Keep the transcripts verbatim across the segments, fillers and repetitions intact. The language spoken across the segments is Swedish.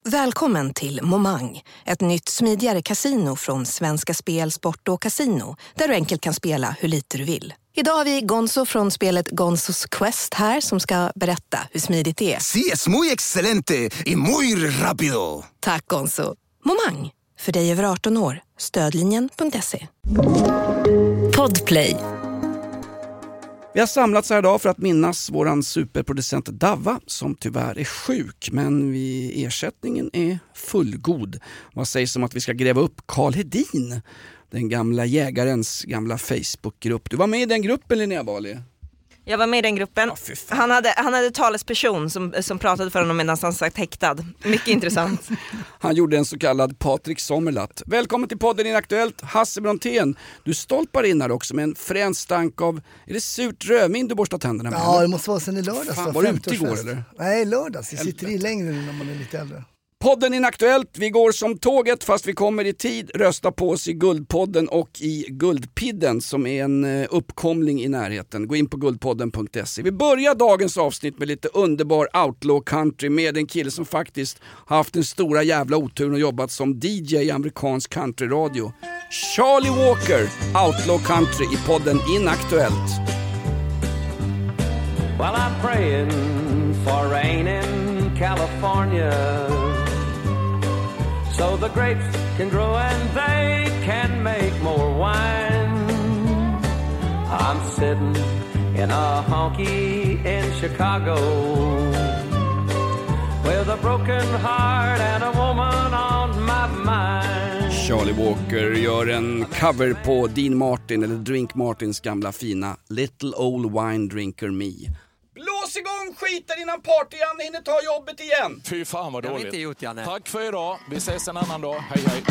Välkommen till Momang, ett nytt smidigare kasino från Svenska Spel, Sport och Casino, där du enkelt kan spela hur lite du vill. Idag har vi Gonzo från spelet Gonzos Quest här som ska berätta hur smidigt det är. Sí, es muy excelente y muy rápido. Tack Gonzo. Momang, för dig över arton år. Stödlinjen punkt se. Podplay. Vi har samlats här idag för att minnas våran superproducent Davva som tyvärr är sjuk, men vi, ersättningen är fullgod. Vad sägs om att vi ska gräva upp Karl Hedin, den gamla jägarens gamla Facebookgrupp. Du var med i den gruppen, Linnea Bali. Jag var med i den gruppen. Ja, han, hade, han hade talesperson som, som pratade för honom medan han sagt häktad. Mycket intressant. Han gjorde en så kallad Patrik Sommerlath. Välkommen till podden Inaktuellt, Hasse Brontén. Du stolpar in här också med en frän stank av, är det surt rödvin du borstar tänderna med? Ja, eller? Det måste vara sen i lördags. Fan, var du ute igår eller? Nej, lördags. Jag sitter i längre nu när man är lite äldre. Podden Inaktuellt, vi går som tåget fast vi kommer i tid. Rösta på oss i Guldpodden och i Guldpidden som är en uppkomling i närheten. Gå in på guldpodden punkt se. Vi börjar dagens avsnitt med lite underbar outlaw country med en kille som faktiskt har haft den stora jävla oturen och jobbat som D J i amerikansk countryradio. Charlie Walker, outlaw country i podden Inaktuellt. Well, I'm praying for rain in California, so the grapes can grow and they can make more wine. I'm sitting in a honky in Chicago with a broken heart and a woman on my mind. Charlie Walker gör en cover på Dean Martin eller Drink Martins gamla fina Little Old Wine Drinker Me. Blås igång skiten innan party-Janne hinner ta jobbet igen. Fy fan vad dåligt. Det har inte gjort, Janne. Tack för idag. Vi ses en annan dag. Hej hej.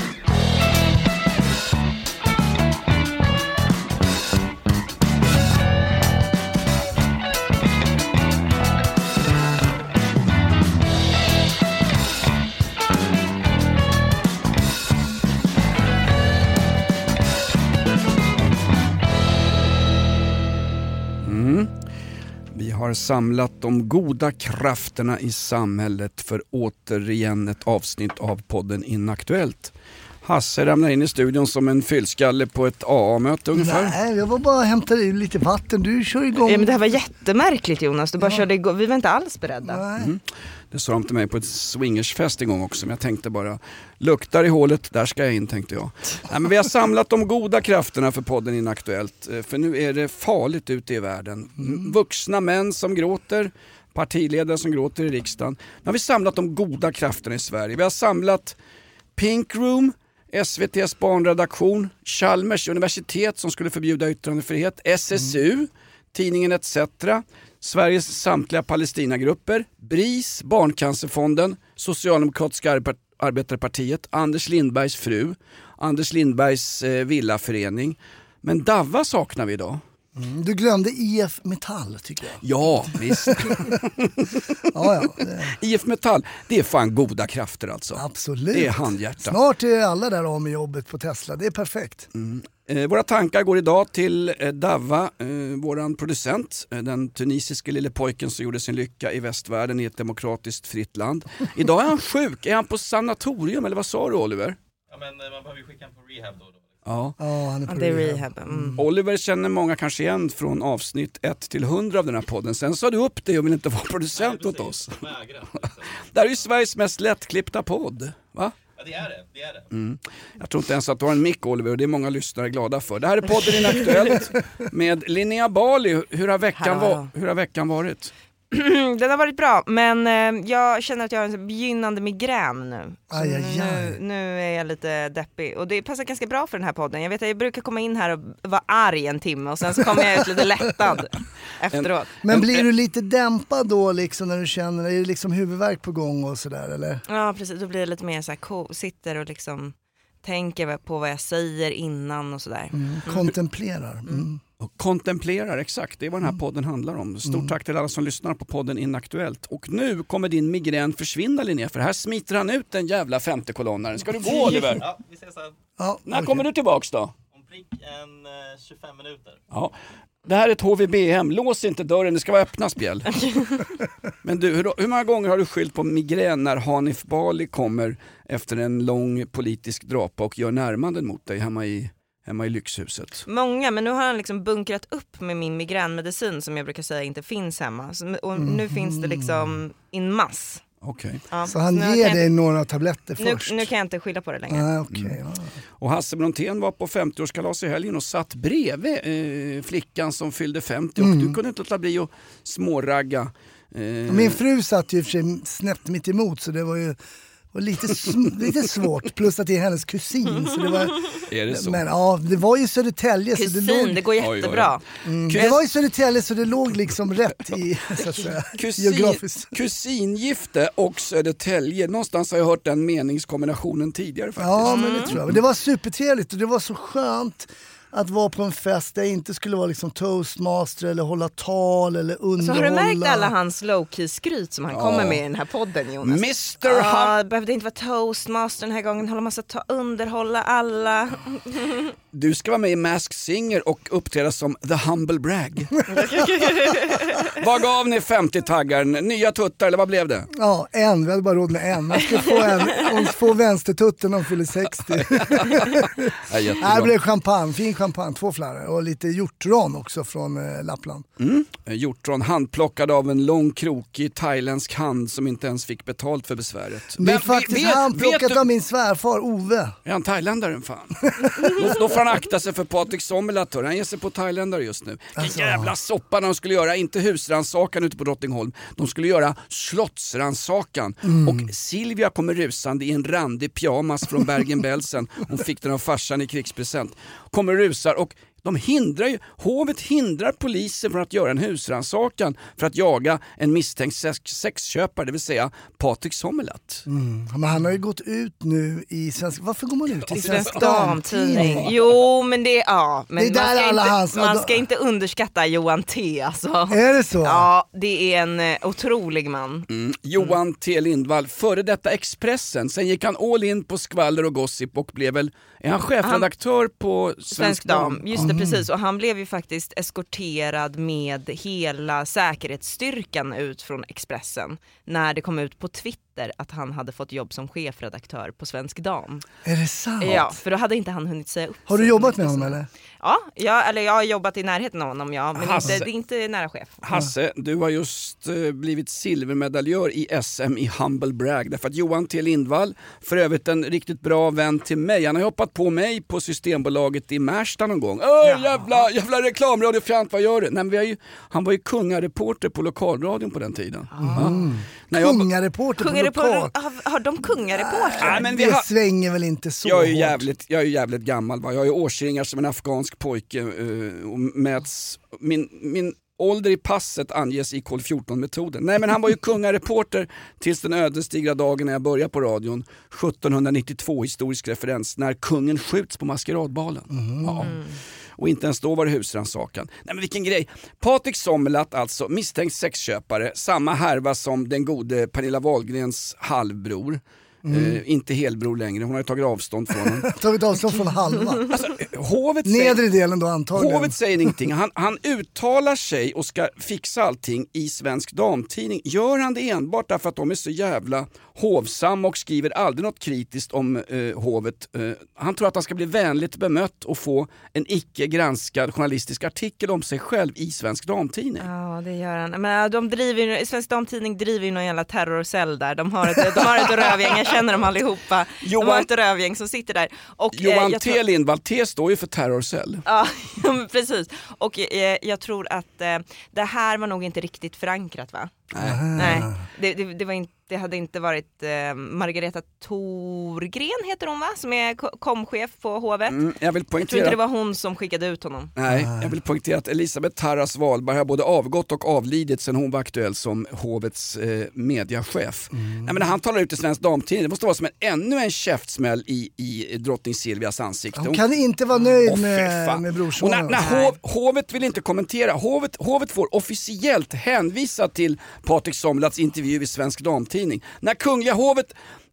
Vi har samlat de goda krafterna i samhället för återigen ett avsnitt av podden Inaktuellt. Hasse ramlar in i studion som en fyllskalle på ett A A-möte ungefär. Nej, jag var bara hämtade in lite vatten. Du kör igång. Ja, men det här var jättemärkligt, Jonas. Du bara ja. körde igång. Vi var inte alls beredda. Mm. Det sa de till mig på ett swingersfest en gång också. Men jag tänkte bara, luktar i hålet, där ska jag in, tänkte jag. Nej, men vi har samlat de goda krafterna för podden Inaktuellt. För nu är det farligt ute i världen. Mm. Vuxna män som gråter, partiledare som gråter i riksdagen. Nu har vi samlat de goda krafterna i Sverige. Vi har samlat Pink Room, S V T:s barnredaktion, Chalmers universitet som skulle förbjuda yttrandefrihet, S S U, mm. tidningen et cetera, Sveriges samtliga Palestinagrupper, B R I S, Barncancerfonden, Socialdemokratiska arbetarpartiet, Anders Lindbergs fru, Anders Lindbergs eh, villaförening. Men Davva saknar vi idag. Mm, du glömde I F Metall tycker jag. Ja, visst. ja, ja, det... I F Metall, det är fan goda krafter alltså. Absolut. Det är handhjärta. Snart är alla där av med jobbet på Tesla, det är perfekt. Mm. Eh, våra tankar går idag till eh, Davva, eh, våran producent, eh, den tunisiske lille pojken som gjorde sin lycka i västvärlden i ett demokratiskt fritt land. Idag är han sjuk, är han på sanatorium eller vad sa du, Oliver? Ja, men man behöver ju skicka honom på rehab då. då. Ja. Ja, han är på ja, det är rehab. rehab. Mm. Oliver känner många kanske igen från avsnitt ett till hundra av den här podden. Sen sa du upp det och vill inte vara producent åt oss. Det här är ju Sveriges mest lättklippta podd, va? Ja, det är det. det, är det. Mm. Jag tror inte ens att du har en mick, Oliver, och det är många lyssnare glada för. Det här är podden Inaktuellt med Linnea Bali. Hur har veckan, va- hur har veckan varit? Den har varit bra, men eh, jag känner att jag har en begynnande migrän nu. Aj, aj, aj. Nu, nu är jag lite deppig och det passar ganska bra för den här podden. Jag vet att jag brukar komma in här och vara arg en timme och sen så kommer jag ut lite lättad efteråt. Men blir du lite dämpad då liksom när du känner, är det liksom huvudvärk på gång och sådär eller? Ja precis, då blir det lite mer så här, ko- sitter och liksom tänker på vad jag säger innan och sådär. Mm. Kontemplerar. Mm. Och kontemplerar, exakt. Det är vad den här podden handlar om. Stort mm. tack till alla som lyssnar på podden Inaktuellt. Och nu kommer din migrän försvinna, Linnea, för här smiter han ut den jävla femte kolonnaren. Ska du gå, Oliver? Ja, vi ses sen. Ja, När okay. kommer du tillbaks då? Om prick en eh, tjugofem minuter. Ja. Det här är ett H V B-hem, lås inte dörren, det ska vara öppna spjäll. Men du, hur, hur många gånger har du skyllt på migrän när Hanif Bali kommer efter en lång politisk drapa och gör närmanden mot dig hemma i, hemma i lyxhuset? Många, men nu har han liksom bunkrat upp med min migränmedicin som jag brukar säga inte finns hemma. Så, och mm. nu finns det liksom in mass. Okay. Ja, så han så ger dig inte, några tabletter nu, först? Nu kan jag inte skylla på det längre. Ah, okay, mm. ja. Och Hasse Brontén var på femtioårskalas i helgen och satt bredvid eh, flickan som fyllde femtio mm. och du kunde inte låta bli att småragga. Eh... Min fru satt ju för sig snett mitt emot så det var ju var lite, lite svårt, plus att det är hennes kusin. Så det var, är det så? Men ja, det var ju Södertälje. Kusin, så det, låg, det går jättebra. Oj, oj, oj. Mm, det var ju Södertälje så det låg liksom rätt i så att säga, Kusin, geografiskt. Kusingifte och Södertälje, någonstans har jag hört den meningskombinationen tidigare faktiskt. Ja, men det tror jag. Det var supertrevligt och det var så skönt att vara på en fest där jag inte skulle vara liksom toastmaster eller hålla tal eller underhålla. Så har du märkt alla hans low-key skryt som han ja. kommer med i den här podden, Jonas? mister Ja, Hum- det behövde inte vara toastmaster den här gången, hålla massa ta underhålla alla. Du ska vara med i Masked Singer och uppträda som The Humble Brag. Vad gav ni femtio-taggaren? Nya tuttar eller vad blev det? Ja, en. Vi hade bara råd med en. Man ska få en. Hon får vänstertutten när hon fyller sextio. Ja, det blev champagne. Fin champagne. Två fladdor. Och lite hjortron också från eh, Lappland. Mm. Hjortron handplockad av en lång krokig thailändsk hand som inte ens fick betalt för besväret. Det är Men, faktiskt vet, handplockat vet du... av min svärfar Ove. Är han thailändaren fan? då, då får han akta sig för Patrik Sommelatör. Han ger sig på thailändare just nu. Alltså. Jävla soppa de skulle göra. Inte husransakan ute på Drottningholm. De skulle göra slottsransakan. Mm. Och Silvia kommer rusande i en randig pyjamas från Bergen-Belsen. Hon fick den av farsan i krigspresent. Kommer rusar och de hindrar ju, hovet hindrar polisen från att göra en husrannsakan för att jaga en misstänkt sex, sexköpare, det vill säga Patrik Sommelat. Mm. Men han har ju gått ut nu i svensk... Varför går man ut i, I svensk, svensk damtidning? Jo, men det, ja, men det är man, ska alla inte, hans... man ska inte underskatta Johan T. Alltså. Är det så? Ja, det är en uh, otrolig man. Mm. Johan T. Lindvall, före detta Expressen. Sen gick han all in på skvaller och gossip och blev väl, är han chefredaktör han, på Svensk, Svensk Dam? Dam? Just det, mm. precis. Och han blev ju faktiskt eskorterad med hela säkerhetsstyrkan ut från Expressen när det kom ut på Twitter att han hade fått jobb som chefredaktör på Svensk Dam. Är det sant? Ja, för då hade inte han hunnit säga upp. Har du jobbat med honom eller? Ja, jag, eller jag har jobbat i närheten av honom, ja, men Hasse, inte, det är inte nära chef. Hasse, du har just uh, blivit silvermedaljör i S M i Humble Brag därför att Johan T. Lindvall, för övrigt en riktigt bra vän till mig, han har hoppat på mig på Systembolaget i Märsta någon gång. Åh, ja. jävla, jävla reklamradiofjant, vad gör du? Nej, men vi har ju, han var ju kungareporter på lokalradion på den tiden. Mm. Ja. Jag, kungareporter på lokal. Har, har de kungareporter? Nej, men vi det har, svänger väl inte så jag är ju hårt. jävligt, jag är ju jävligt gammal, va? Jag har ju årsringar som en afghansk pojke uh, och mäts, min, min ålder i passet anges i kol fjorton-metoden. Nej, men han var ju kungareporter tills den ödesdigra dagen när jag började på radion sjuttonhundranittiotvå, historisk referens, när kungen skjuts på maskeradbalen. Mm. Ja. Och inte ens då var det husrannsakan. Nej, men vilken grej. Patrik Sommelat, alltså misstänkt sexköpare, samma härva som den gode Pernilla Wahlgrens halvbror. Mm. Uh, inte helbror längre, hon har ju tagit avstånd från honom. Tagit avstånd från halva. Alltså, hovet Nedre säger, delen då antagligen. Hovet säger ingenting, han, han uttalar sig och ska fixa allting i Svensk Damtidning. Gör han det enbart därför att de är så jävla hovsamma och skriver aldrig något kritiskt om uh, hovet. Uh, han tror att han ska bli vänligt bemött och få en icke granskad journalistisk artikel om sig själv i Svensk Damtidning. Ja, det gör han. Men de driver ju, Svensk Damtidning driver ju någon jävla terrorcell där. De har ett, de har ett rövgäng, jag känner dem allihopa. Johan, de har ett rövgäng som sitter där. Och, Johan eh, T. tror... Lindvall, T står ju för terrorcell. Ja, precis. Och eh, jag tror att eh, det här var nog inte riktigt förankrat, va? Nej. Nej, det, det, det, var inte, det hade inte varit eh, Margareta Thorgren heter hon, va? Som är komchef på hovet. Mm, jag vill poängtera. Jag tror inte det var hon som skickade ut honom. Nej, jag vill poängtera att Elisabeth Tarras Wahlberg har både avgått och avlidit sedan hon var aktuell som hovets eh, mediachef. Mm. Nej, men när han talar ut i Svensk Damtidning, det måste vara som en, ännu en käftsmäll i, i drottning Silvias ansikte. Hon kan inte vara nöjd oh, med, med brorsonen. Och när, när hov, hovet vill inte kommentera, hovet, hovet får officiellt hänvisa till Patrik Sommelats intervju i Svensk Damtidning. När kungliga hovet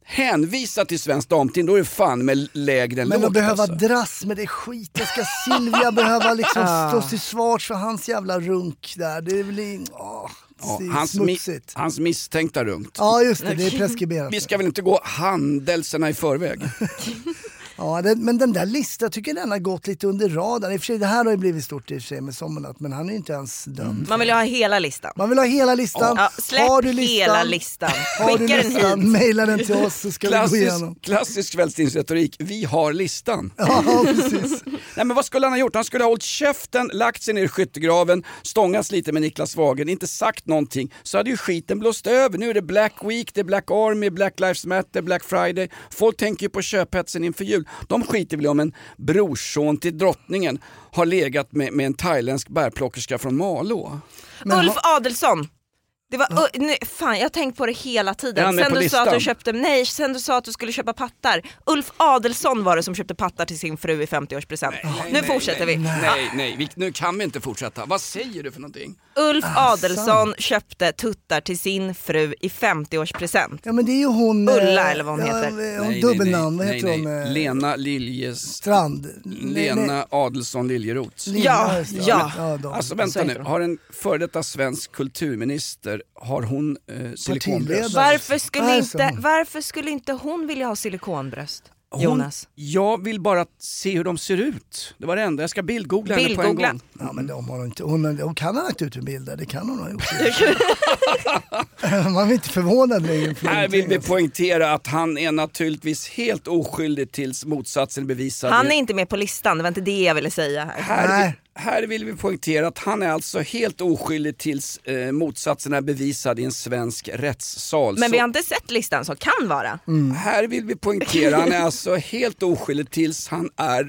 hänvisa till svensk damteam, då är det fan med lägre än Men lågt. att behöva alltså. dras med det skiten. Ska Silvia behöva liksom stå till svars för hans jävla runk där? Det är väl åh, Ja, det är hans, mi- smutsigt. hans misstänkta runkt. Ja just det, det är preskriberat. Vi ska väl inte gå handelserna i förväg? Ja, det, men den där listan, jag tycker den har gått lite under radarn. I och för sig, det här har ju blivit stort i och för sig med Sommarnatt, men han är ju inte ens dömd. Man vill ju ha hela listan. Man vill ha hela listan. Ja, släpp har du listan, hela listan. Har du Skicka den listan, hit. mejla den till oss så ska vi gå Klassisk, igenom. klassisk kvällstidningsretorik, vi har listan. Ja, precis. Nej, men vad skulle han ha gjort? Han skulle ha hållit käften, lagt sig ner i skyttegraven, stångats lite med Niklas Wagen, inte sagt någonting, så hade ju skiten blåst över. Nu är det Black Week, det är Black Army, Black Lives Matter, Black Friday. Folk tänker ju på köphetsen inför jul. De skiter väl om en brorson till drottningen har legat med, med en thailändsk bärplockerska från Malå. Men Ulf ha- Adelsohn. Det var, uh, nej, fan, jag har tänkt på det hela Är tiden. han med Sen på du sa att listan? du köpte, nej, sen du sa att du skulle köpa pattar. Ulf Adelsohn var det som köpte pattar till sin fru i femtioårspresent. Nu fortsätter vi. Nej, nej, vi, nu kan vi inte fortsätta. Vad säger du för någonting? Ulf Adelsohn köpte tuttar till sin fru i femtioårspresent. Ja men det är ju hon... Ulla, eh, eller vad hon ja, heter. Hon Nej, dubbelnamn, nej, vad heter nej, hon? nej. eh, Lena Liljes... Strand. Lena Adelsson Liljeroth. Lina, Ja, just det. ja. ja de. Alltså Så vänta heter nu, hon. har en före detta svensk kulturminister, har hon eh, silikonbröst? Partiledare. Varför skulle, Nej, inte, så. varför skulle inte hon vilja ha silikonbröst? Hon, Jonas. Jag vill bara se hur de ser ut. Det var det enda. Jag ska bildgoogla henne på en Bildgoogla. gång. Ja men de har inte, hon, hon kan ha lagt ut en bild där, det kan hon ha gjort. Man är inte förvånad längre. Här vill vi poängtera att han är naturligtvis helt oskyldig tills motsatsen är bevisad. Han är inte med på listan, det var inte det jag ville säga här. Här, Nej. vill, här vill vi poängtera att han är alltså helt oskyldig tills eh, motsatsen är bevisad i en svensk rättssal. Men Så vi har inte sett listan, så kan vara. här vill vi poängtera, han är alltså helt oskyldig tills han är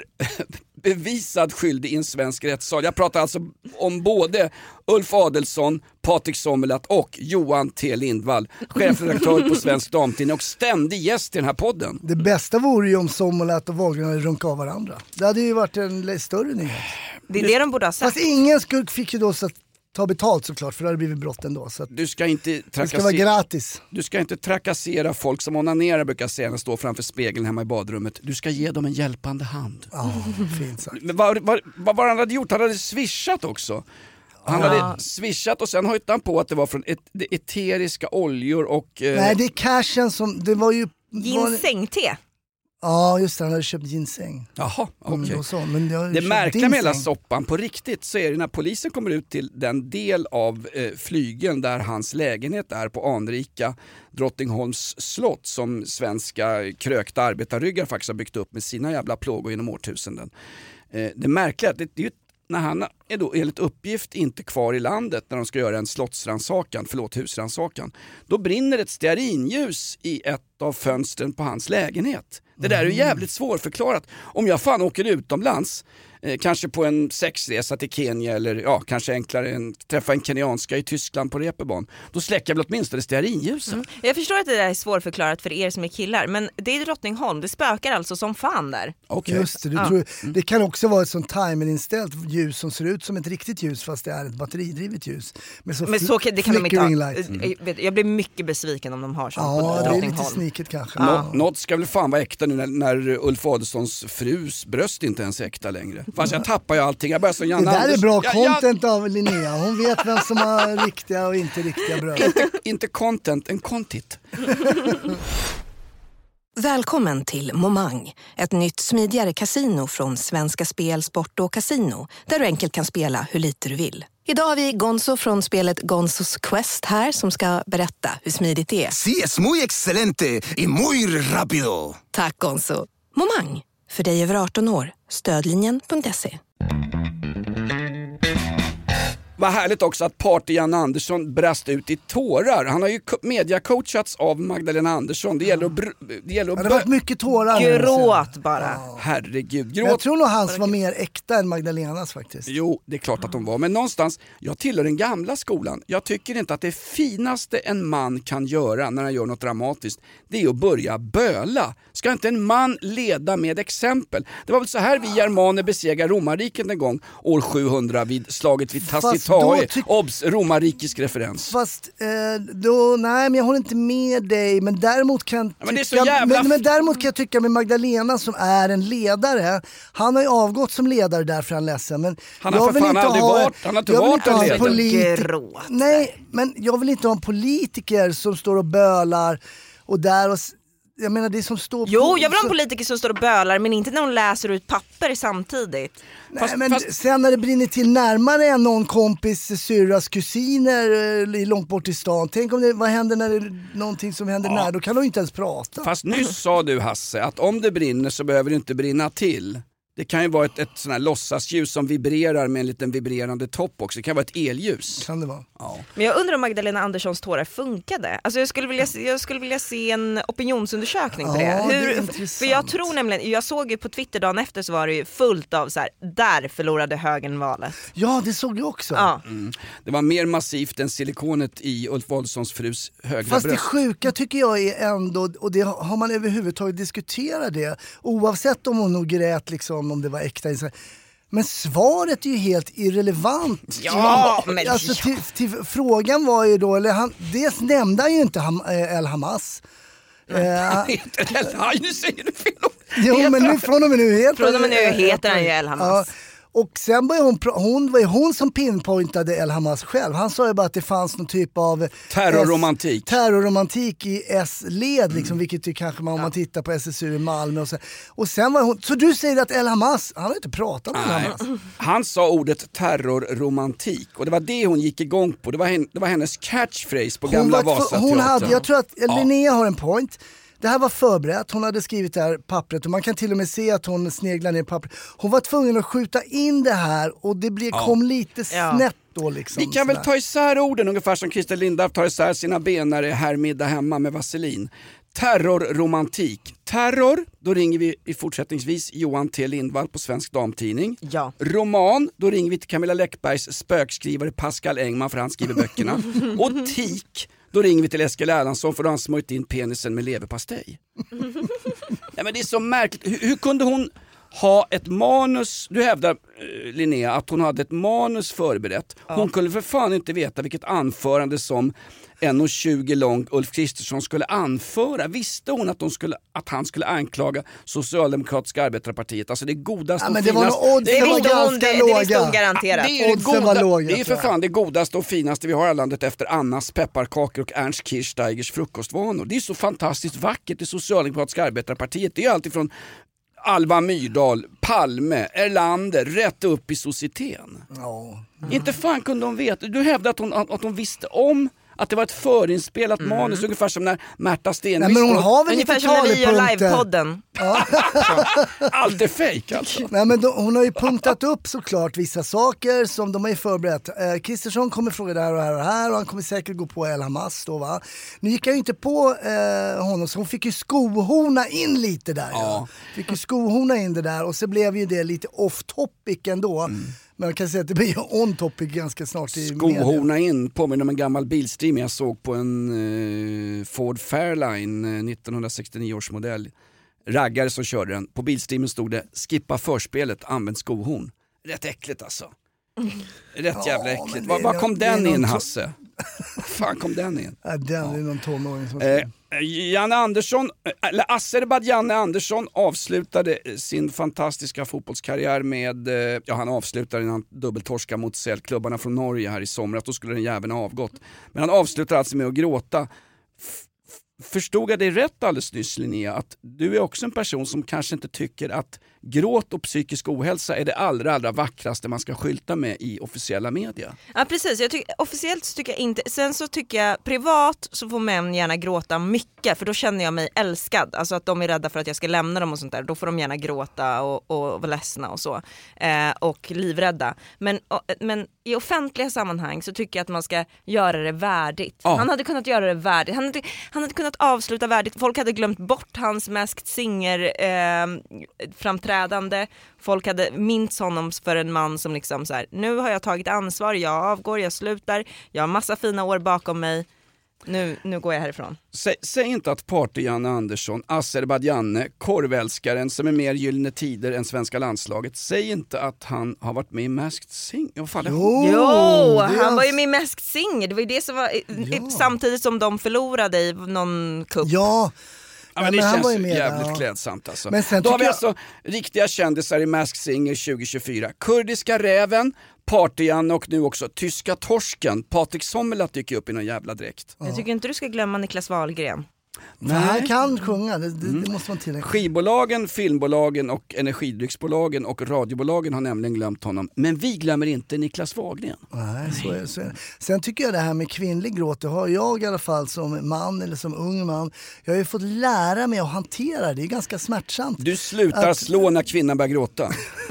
bevisad skyldig i en svensk rättssal. Jag pratar alltså om både Ulf Adelsohn, Patrik Sommerlath och Johan T. Lindvall, chefredaktör på Svensk Damtidning och ständig gäst i den här podden. Det bästa vore ju om Sommerlath och Wahlgren hade runkat av varandra. Det hade ju varit en större nyhet. Det är det de borde ha sagt. Fast ingen skulle, fick ju då så att ta betalt såklart, för det hade blivit brott ändå. Så att Du ska inte det ska vara trakassera, gratis. du ska inte trakassera folk som onanerar, brukar jag säga, när de står framför spegeln hemma i badrummet. Du ska ge dem en hjälpande hand. Ja, fint sagt. Men vad, vad, vad var han hade gjort? Han hade swishat också. Han Ja. hade swishat och sen höjt han på att det var från et, det eteriska oljor och... Eh, Nej, det är cashen som, det var ju... Var, Ginseng-te. ja, just det, han hade köpt ginseng. Jaha, okej. Mm, och så, men jag har ju Det köpt märkliga med hela ginseng. soppan på riktigt så är det när polisen kommer ut till den del av eh, flygeln där hans lägenhet är på anrika Drottningholms slott som svenska krökta arbetarryggar faktiskt har byggt upp med sina jävla plågor genom årtusenden. Eh, det märkliga är att det, det är ju när han är då enligt uppgift inte kvar i landet när de ska göra en slottsrannsakan, förlåt husrannsakan, då brinner ett stearinljus i ett av fönstren på hans lägenhet. Det där är ju jävligt svårförklarat. Om jag fan åker utomlands, eh, kanske på en sexresa till Kenya eller ja, kanske enklare än träffa en kenyanska i Tyskland på reeperbahn, då släcker jag väl åtminstone stearinljuset. Mm. Jag förstår att det där är svårförklarat för er som är killar, men det är Drottningholm, det spökar alltså som fan där. Okej. Just det, du Ja. tror, det kan också vara ett sånt timerinställt ljus som ser ut som ett riktigt ljus fast det är ett batteridrivet ljus. Med så Men så, det kan de inte flickering ha. lights. Jag vet- Jag blir mycket besviken om de har sånt Ja, på det är lite Drottningholm. sniket kanske. Nå, något ska väl fan vara äkta nu när, när Ulf Adelsohns frus bröst inte ens är äkta längre. Fast jag tappar ju allting. Jag börjar som Det Janne där är Anders- bra Ja, ja, content av Linnea. Hon vet vem som har riktiga och inte riktiga bröd. inte content, en contit. Välkommen till Momang, ett nytt smidigare kasino från Svenska Spel, Sport och Casino, där du enkelt kan spela hur lite du vill. Idag har vi Gonzo från spelet Gonzos Quest här som ska berätta hur smidigt det är. Sí, es muy excelente y muy rápido. Tack Gonzo. Momang, för dig över arton år. Stödlinjen punkt se. Vad härligt också att party Janne Andersson brast ut i tårar. Han har ju ko- mediacoachats av Magdalena Andersson. Det gäller att, br- det gäller att Ja, det har varit bö- mycket tårar. nu. Gråt bara. Herregud, Jag gråt. tror nog hans var mer äkta än Magdalenas faktiskt. Jo, det är klart att de var. Men någonstans, jag tillhör den gamla skolan. Jag tycker inte att det finaste en man kan göra när han gör något dramatiskt, det är att börja böla. Ska inte en man leda med exempel? Det var väl så här vi germaner besegrade romarriket en gång, år sjuhundra, vid slaget vid Fast ta i. tyck- Obs, romarrikisk referens. Fast eh, då, nej men jag håller inte med dig, men däremot kan Ja, men det är så tycka, jävla- men, men däremot kan jag tycka med Magdalena som är en ledare, han har ju avgått som ledare därför han är ledsen, men Han har jag för vill fan inte aldrig ha, varit- han har inte jag vill varit inte en ha ledare. politi- Gråt. Nej, men jag vill inte ha en politiker som står och bölar och där och s- jag menar det som står Jo, på, jag vill ha en så- politiker som står och bölar, men inte när hon läser ut papper samtidigt. Nej, Fast- men fast- sen när det brinner till närmare än någon kompis syrras kusiner eh, långt bort i stan. Tänk om det, vad händer när det är någonting som händer nära? Då kan de inte ens prata. Fast nyss sa du, Hasse, att om det brinner så behöver det inte brinna till. Det kan ju vara ett, ett sån här låtsasljus som vibrerar med en liten vibrerande topp också. Det kan vara ett elljus. Kan det vara? Ja. Men jag undrar om Magdalena Anderssons tårar funkade. Alltså jag skulle vilja, jag skulle vilja se en opinionsundersökning på Ja, det. det är Hur, intressant. för jag tror nämligen, jag såg ju på Twitter dagen efter så var det ju fullt av så här: där förlorade högern valet. Ja, det såg jag också. Ja. Mm. Det var mer massivt än silikonet i Ulf Wahlssons frus högra Fast det bröst. sjuka tycker jag är ändå, och det har man överhuvudtaget diskuterat det, oavsett om hon nog grät liksom, om det var äkta. Men svaret är ju helt irrelevant. Ja, men alltså, ja. till, till, frågan var ju då, eller han, dels nämnde han ju inte Ham, eh, El Hamas. Eh, Han heter El Hamas, nu säger du fel. jo, men nu från och med nu heter Från och med nu heter han ju El Hamas. Ja. Och sen var hon, hon var ju hon som pinpointade El Hamas själv. Han sa ju bara att det fanns någon typ av Terrorromantik. S, terrorromantik i S-led liksom, vilket ju kanske man, om man tittar på S S U i Malmö och så. Och sen var hon, så du säger att El Hamas, han har inte pratat med El Nej. Hamas. Han sa ordet terrorromantik och det var det hon gick igång på. Det var, hen, det var hennes catchphrase på Hon, gamla var, Vasateatern. hon hade, jag tror att Ja. Linnea har en point. Det här var förberett, hon hade skrivit det här pappret och man kan till och med se att hon sneglar ner pappret. Hon var tvungen att skjuta in det här och det blev, Ja. kom lite Ja. snett då liksom. Vi kan väl sådär. ta isär orden ungefär som Christer Lindarw tar isär sina benare här middag hemma med vaselin. Terrorromantik. Terror, då ringer vi i fortsättningsvis Johan T. Lindvall på Svensk Damtidning. Ja. Roman, då ringer vi till Camilla Läckbergs spökskrivare Pascal Engman för han skriver böckerna. Och tik, då ringer vi till Eskil Erlandsson för att han smörjt in penisen med leverpastej. Nej, men det är så märkligt. Hur, hur kunde hon ha ett manus, du hävdar eh, Linnea att hon hade ett manus förberett. Hon kunde för fan inte veta vilket anförande som en komma tjugo lång Ulf Kristersson skulle anföra. Visste hon att, de skulle, att han skulle anklaga Socialdemokratiska arbetarpartiet? Alltså det godaste Ja, men och det var finaste. nog odds Det var visste hon, ganska det, det visste låga. hon garanterat. Det är ju det, Oddsen var goda, låga, det är ju för tror jag. fan det godaste och finaste vi har i landet efter Annas pepparkakor och Ernst Kirchsteigers frukostvanor. Det är så fantastiskt vackert, det Socialdemokratiska arbetarpartiet. Det är alltid från Alva Myrdal, Palme, Erlander, rätt upp i societeten. Ja. Inte fan kunde hon veta. Du hävdade att hon, att hon visste om att det var ett förinspelat manus, ungefär som när Märta Stenevi. Nej, men hon har väl Ungefär lite som när vi gör talepunkter. livepodden. Allt är fake alltså. Nej, men då, hon har ju punktat upp såklart vissa saker som de har ju förberett. Eh, Kristersson kommer fråga det här och här och här och han kommer säkert gå på El Hamas då, va. Nu gick jag ju inte på eh, honom så hon fick ju skohorna in lite där. Ja. Ja. Fick ju skohorna in det där och så blev ju det lite off topic ändå. Mm. Men jag kan säga att det blir ju on topic ganska snart i media. Skohorna in påminner om en gammal bilstream jag såg på en eh, Ford Fairline eh, nittonhundrasextionio års modell. Raggare som körde den. På bilstreamen stod det skippa förspelet, använd skohorn. Rätt äckligt alltså. Rätt Ja, jävla men äckligt. det Var, är var nog- kom det är den nog in to- Hasse? Var fan kom den in? Ja, den är någon tonåring som... Eh, Janne Andersson, eller Azerbad Janne Andersson avslutade sin fantastiska fotbollskarriär med, eh, ja han avslutade när han dubbeltorskade mot sälklubbarna från Norge här i somras, då skulle den jäveln ha avgått. Men han avslutar alltså med att gråta. F- Förstod jag dig rätt alldeles nyss Linnea, att du är också en person som kanske inte tycker att gråt och psykisk ohälsa är det allra, allra vackraste man ska skylta med i officiella media? Ja precis, jag tycker, officiellt så tycker jag inte, sen så tycker jag privat så får män gärna gråta mycket för då känner jag mig älskad, alltså att de är rädda för att jag ska lämna dem och sånt där, då får de gärna gråta och, och vara ledsna och så eh, och livrädda, men, och, men i offentliga sammanhang så tycker jag att man ska göra det värdigt. Ja. Han hade kunnat göra det värdigt, han hade, han hade kunnat avsluta värdigt, folk hade glömt bort hans Masked Singer eh, framträdande, folk hade minst honom för en man som liksom så här, nu har jag tagit ansvar, jag avgår, jag slutar, jag har massa fina år bakom mig, Nu, nu går jag härifrån. Säg, säg inte att Party-Janne Andersson, Azerbajdzjanne, korvälskaren som är mer Gyllene Tider än svenska landslaget. Säg inte att han har varit med i Masked Singer. Vad fan är Jo, Jo, det är han var ju alltså- med i Masked Singer. Det var ju det som var Ja. samtidigt som de förlorade i någon cup. Ja, Ja, men Ja, det men han känns var ju ju med, jävligt ja. klädsamt alltså. Men sen Då har vi tycker alltså riktiga kändisar i Masked Singer tjugo tjugofyra. Kurdiska räven, Party-Janne och nu också tyska torsken. Patrik Sommerlath dyker upp i någon jävla dräkt. Jag tycker inte du ska glömma Niklas Wahlgren. för han kan sjunga, det, det, det måste man tillägga. Skivbolagen, filmbolagen och energidrycksbolagen och radiobolagen har nämligen glömt honom. Men vi glömmer inte Niklas Wahlgren. Nej, så är det, så är det. Sen tycker jag det här med kvinnlig gråt, det har jag i alla fall som man eller som ung man. Jag har ju fått lära mig att hantera det, det är ganska smärtsamt. Du slutar Att- slå när kvinnan börjar gråta.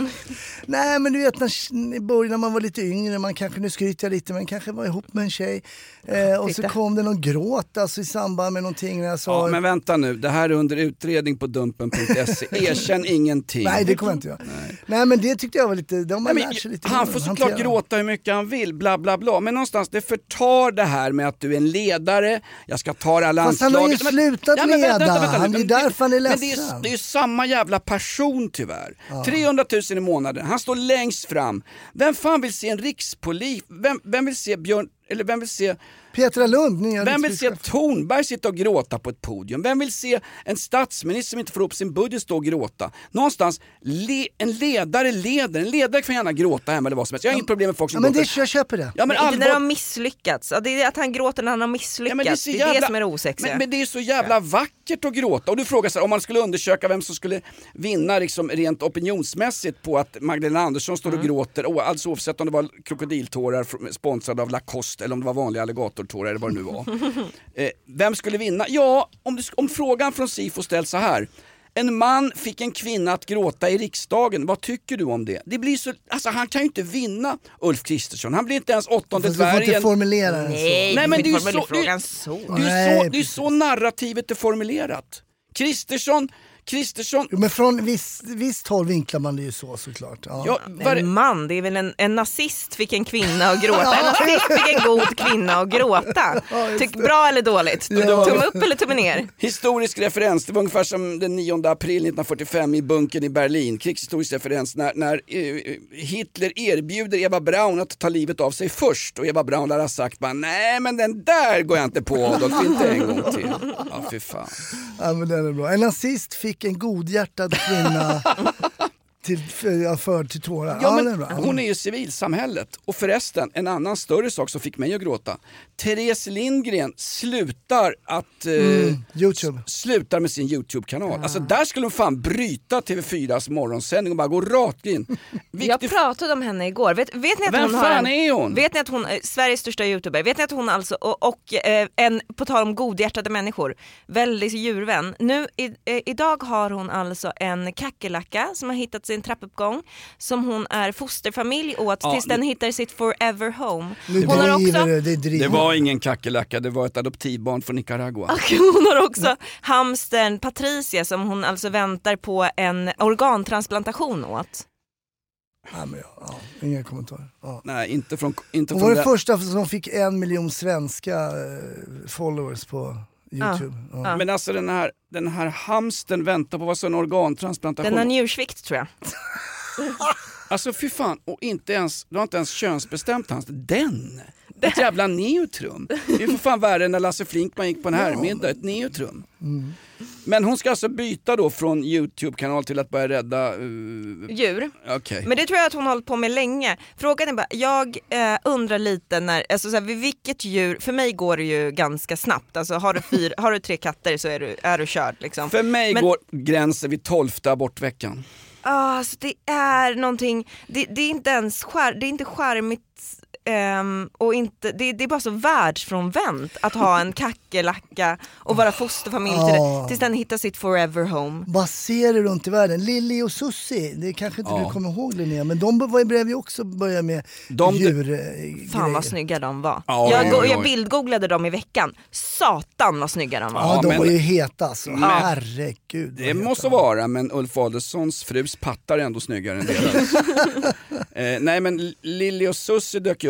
Nej, men du vet när, i början när man var lite yngre, man kanske, nu skryter jag lite, men kanske var ihop med en tjej. Eh, och så Titta. kom det någon gråt alltså, i samband med någonting när jag sa... Ja, men vänta nu, det här är under utredning på dumpen punkt se. Erkänn ingenting. Nej, det kommer jag inte göra. Nej. Nej, men det tyckte jag var lite... De har Nej, men lärt sig lite han mer får att såklart hantera. gråta hur mycket han vill, bla bla bla. Men någonstans det förtar det här med att du är en ledare, jag ska ta det här Fast landslaget. han har ju slutat men vänta, vänta, leda. vänta, Han- det är men därför han är Men det är, ledsen. det är ju samma jävla person tyvärr. trehundratusen i månaden, han står längst fram. Vem fan vill se en rikspolis? Vem, vem vill se Björn, eller vem vill se Petra Lund, nya Vem vill se rikspolischef. Thornberg sitta och gråta på ett podium? Vem vill se en statsminister som inte får upp sin budget stå och gråta? Någonstans, le, en ledare leder. En ledare kan gärna gråta hemma eller vad som helst. Jag har inget problem med folk som Ja, men gråter. det, jag köper det. Ja, men Men inte när allvar- de har misslyckats. Ja, det är att han gråter när han har misslyckats. Ja, men det är, så det, jävla- som är det osexiga. Men, men det är så jävla vackert att gråta. Och du frågar så här, om man skulle undersöka vem som skulle vinna liksom, rent opinionsmässigt på att Magdalena Andersson står och Mm. gråter, och alltså oavsett om det var krokodiltårar fr- sponsrade av Lacoste eller om det var vanliga alligatortårar eller vad det nu var. eh, vem skulle vinna? Ja, om, du, om frågan från Sifo ställs så här. En man fick en kvinna att gråta i riksdagen. Vad tycker du om det? Det blir så, alltså, han kan ju inte vinna Ulf Kristersson. Han blir inte ens åttonde Fast du får inte dvärgen. formulera den så. Nej, Nej, men det är ju får så- väl frågan så. Det är ju Nej, så, det är precis. så narrativet är formulerat. Kristersson, Kristersson, Jo, men från viss, visst håll vinklar man det ju så såklart. Ja. ja, var, En man, det är väl en, en nazist fick en kvinna att gråta. En nazist fick en god kvinna att gråta. Tyck, bra eller dåligt? Tumme upp eller tumme ner? historisk referens, det var ungefär som den nionde april nittonhundrafyrtiofem i bunkern i Berlin. Krigshistorisk referens när, när eh, Hitler erbjuder Eva Braun att ta livet av sig först. Och Eva Braun lär ha sagt bara, nej men den där går jag inte på, Adolf, inte en gång till. Ja, fy fan. Ja, men den är bra. En nazist fick en godhjärtad kvinna till, för, för till tårar. Ja, den är men bra. hon är ju civilsamhället. Och förresten, en annan större sak som fick mig att gråta. Therese Lindgren slutar att... Eh, YouTube. slutar med sin YouTube-kanal. Alltså där skulle hon fan bryta T V fyras morgonsändning och bara gå rakt in. Jag Viktig... pratade om henne igår. Vet, vet ni att Vem hon har fan en, är hon? Vet ni att hon är Sveriges största youtuber? Vet ni att hon alltså, och, och eh, en, på tal om godhjärtade människor, väldigt djurvän. Nu, i, eh, idag har hon alltså en kackerlacka som har hittat sin trappuppgång som hon är fosterfamilj åt Ja, tills det- den hittar sitt forever home. Nu Hon har driver också... du, det driver Det var ingen kackerlacka, det var ett adoptivbarn från Nicaragua. Och hon har också hamstern Patricia som hon alltså väntar på en organtransplantation åt. Ja, men ja, ja, inga kommentarer. Ja. Nej, inte från... Inte Hon från var den det- första som fick en miljon svenska eh, followers på YouTube. Ja. Ja. Men alltså den här, den här hamsten väntar på vad så en organtransplantation. Den har njursvikt tror jag. Alltså fy fan, och inte ens, du har inte ens könsbestämt hans. Den! Ett jävla neutrum. Det är för fan värre än när Lasse Flinkman gick på en herrmiddag, ett neutrum. Mm. Men hon ska alltså byta då från YouTube-kanal till att börja rädda... Uh, Djur. Okej. Men det tror jag att hon har hållit på med länge. Frågan är bara, jag eh, undrar lite när, alltså så här, vid vilket djur, för mig går det ju ganska snabbt. Alltså har du, fyr, har du tre katter så är du, är du körd liksom. För mig Men- går gränsen vid tolfte abortveckan. Ah, alltså det är någonting, det, det är inte ens skär, det är inte charmigt ehm, och inte, det, det är bara så världsfrånvänt att ha en kackerlacka och vara fosterfamilj till Ah. det, tills den hittar sitt forever home. Vad ser du runt i världen? Lilly och Susie, det kanske inte Ja. du kommer ihåg Linnea, men de var ju bredvid också börja med De- djur. Fan vad snygga de var. Ja, jag, oj, go- oj, oj. jag bildgooglade dem i veckan. Satan vad snygga de var. Ja, Ja, de men- var ju heta alltså. Men- Herregud. vad Det heta måste de var. vara, men Ulf Adelsohns frus pattar är ändå snyggare än deras. eh, nej men Lilly och Susie dök ju upp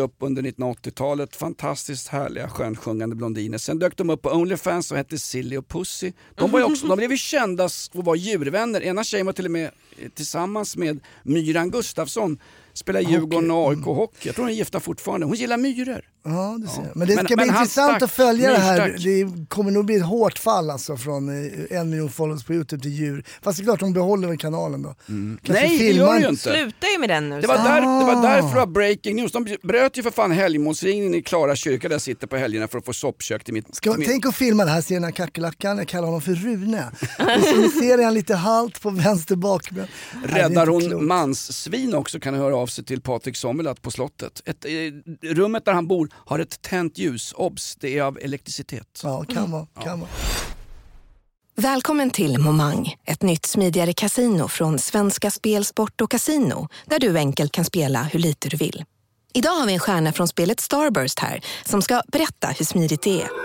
upp under nittonhundraåttiotalet. Fantastiskt härliga, skönsjungande blondiner. Sen dök de upp på OnlyFans och hette Silly och Pussy. De, var ju också, de blev ju kända och var djurvänner. Ena tjejen var till och med tillsammans med Myran Gustafsson. Spelar Djurgården och A I K hockey. Jag tror hon är gifta fortfarande. Hon gillar myror. Ja, det ser Ja. jag. Men det ska Men- bli men han intressant stack, att följa det här. myrstack. Det kommer nog bli ett hårt fall alltså, från eh, en miljon followers på YouTube till djur. Fast det är klart de behåller väl kanalen då. Mm. Kanske Nej, det filmar gör det en- ju inte. Sluta ju med den nu. Det var, så. där, det var Ah. därför det var breaking news. De bröt ju för fan helgmålsringen i Klara kyrka där jag sitter på helgerna för att få soppkök till mitt... Ska, till mitt... tänk att filma det här, ser den här kackerlackan, jag kallar honom för Rune. Och så ni ser han lite halt på vänster bakben. Nej, det är Räddar inte hon klokt. manssvin också kan höra av sig till Patrik Sommerlath på slottet. Ett, eh, rummet där han bor har ett tänt ljus. Obs, det är av elektricitet. Ja, kan vara, kan vara. Välkommen till Momang, ett nytt smidigare kasino från Svenska Spel, Sport och Casino, där du enkelt kan spela hur lite du vill. Idag har vi en stjärna från spelet Starburst här som ska berätta hur smidigt det är.